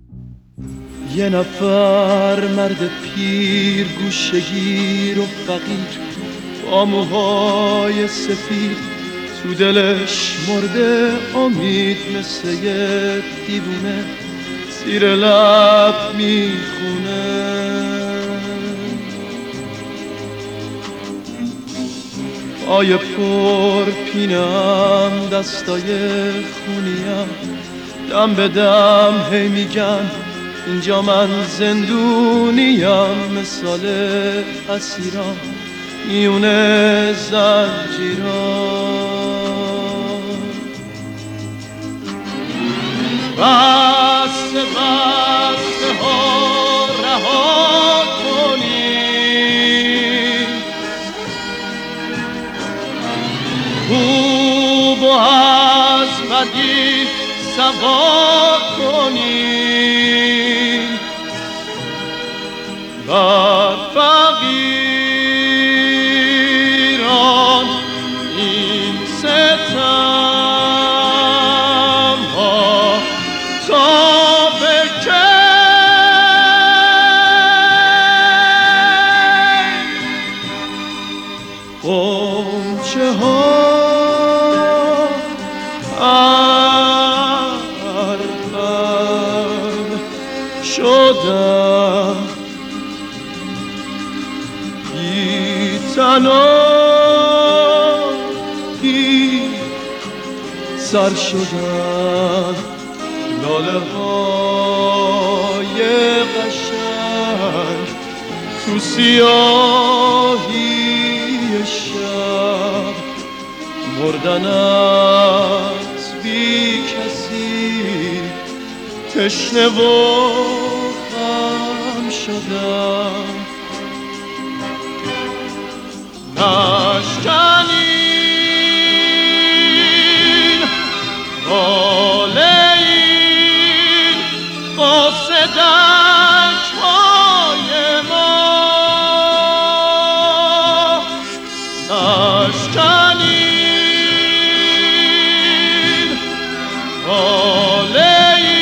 یه نفر مرد پیر گوشه‌گیر و فقیر با موهای سفید تو دلش مرده امید مثل یه دیوونه زیر لب میخونه. پای پر پینم دستای خونیم دم به دم هی میگن اینجا من زندونیم، مثال اسیران میونه زنجیران. بسته بسته ها رها کنیم، خوب و از بدی سوا کنیم، بر فقیران این ستم ها تا به کی؟ غنچه ها شدم بی تنها، بی سر شدم، لاله های قشنگ تو سیاهی شب مردن از بی کسی، تشنه و غم شدم. نشکنین باله این قاصدک های ما، نشکنین باله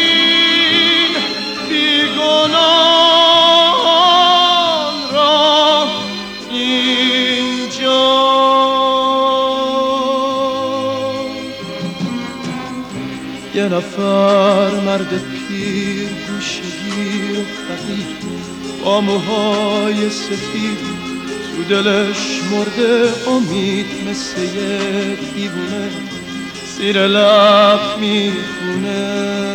یه نفر مرد پیر گوشه‌گیر و فقیر با موهای سفید تو دلش مرده امید مثل یه دیوونه زیر لب میخونه.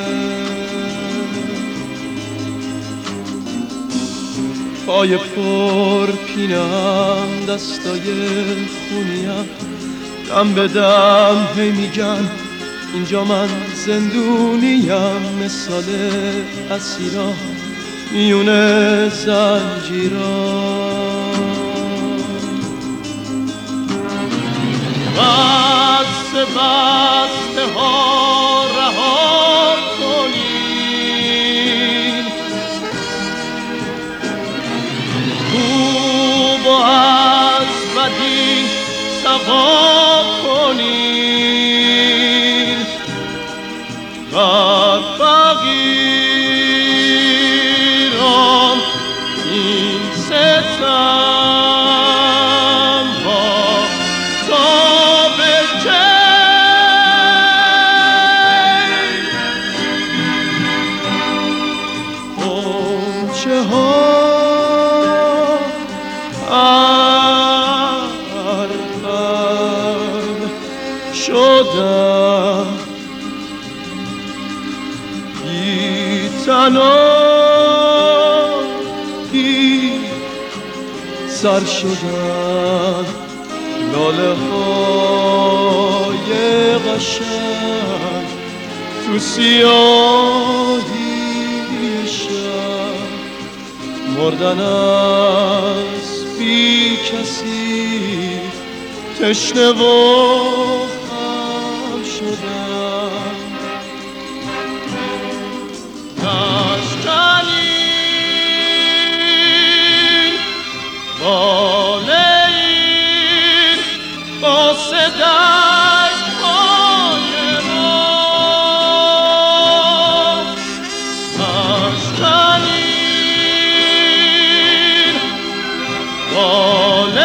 پای پر پینم دستای خونیم دم به دم هی میگن اینجا من زندونیم، مثال اسیران میونه زنجیران. بسته بسته ها رها کنین، خوب و از بدی سوا کنین، بر فقیران این ستم ها تا به کی؟ غنچه ها شدم بی تنها، بی سر شدم، لاله های قشنگ تو سیاهی شب مردن از بی کسی، تشنه و غم شدم. نشکنین باله این قاصدک های ما، ناله